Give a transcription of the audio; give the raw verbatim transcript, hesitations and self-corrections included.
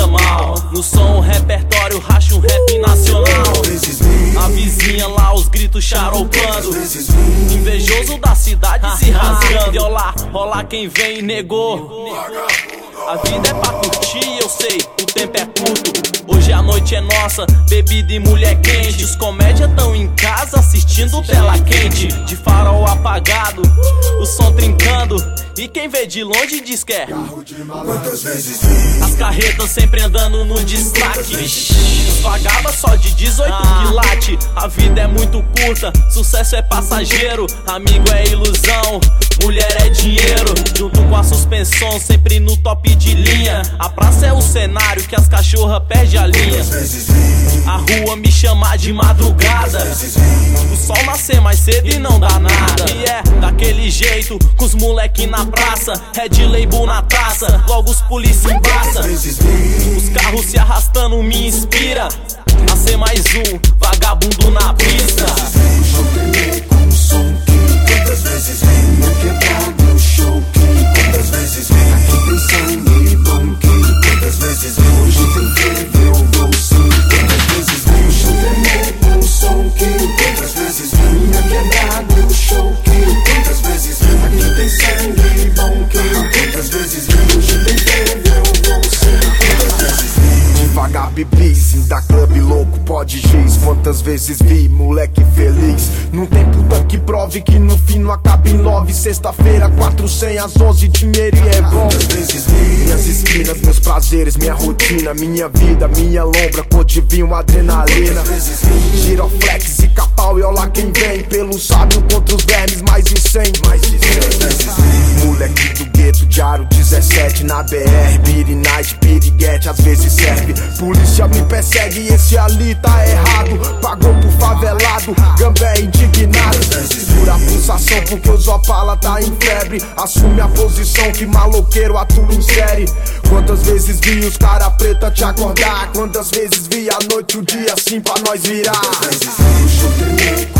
passa mal. No som, repertório, racha um rap nacional. A vizinha lá, os gritos charopando. Invejoso da cidade se rasgando. E olá, olá quem vem e negou. A vida é pra curtir, eu sei, o tempo é curto. Hoje a noite é nossa, bebida e mulher quente. Os comédia tão em casa assistindo tela quente. De farol apagado, o som trincando. E quem vê de longe diz que é as carretas sempre andando no destaque. Os vagabas só de dezoito quilates. A vida é muito curta, sucesso é passageiro. Amigo é ilusão, mulher é dinheiro. Junto com a suspensão, sempre no top de linha. A praça é o cenário que as cachorras perdem a linha. A rua me chama de madrugada. O sol nascer mais cedo e não dá nada. E é daquele jeito, com os moleque na praça. Red Label na taça, logo os polícia embaça. Os carros se arrastando me inspira a ser mais um vagabundo na pista. Com som que quantas vezes vem no quebrado no show que quantas vezes vem aqui tem sangue bom que quantas vezes vem hoje tem febre eu vou sim quantas vezes vem o show tremeu com som que quantas vezes vem no quebrado no show que quantas vezes vem aqui tem sangue bom que quantas vezes vem hoje tem febre eu vou sim quantas vezes vem devagar bibis da clube louco pode giz quantas vezes vi moleque feliz não tem puta que prove que no fim não acaba em nove. Sexta-feira, quatro cem às onze, dinheiro e é bom. Minhas esquinas, meus prazeres, minha rotina, minha vida, minha lombra, codivinho, adrenalina. Giroflex e capau e olha quem vem. Pelo sábio contra os vermes, mais de cem. Mais de cem. Moleque do gueto, diário dezessete na B R. Beat night, piriguete, às vezes serve. Polícia me persegue e esse ali tá errado. Pagou pro favelado, gambé indignado. Pura pulsação porque os Opala tá em febre. Assume a posição que maloqueiro atua em série. Quantas vezes vi os cara preta te acordar. Quantas vezes vi a noite o dia assim pra nós virar. Quantas vezes vi o show tremeu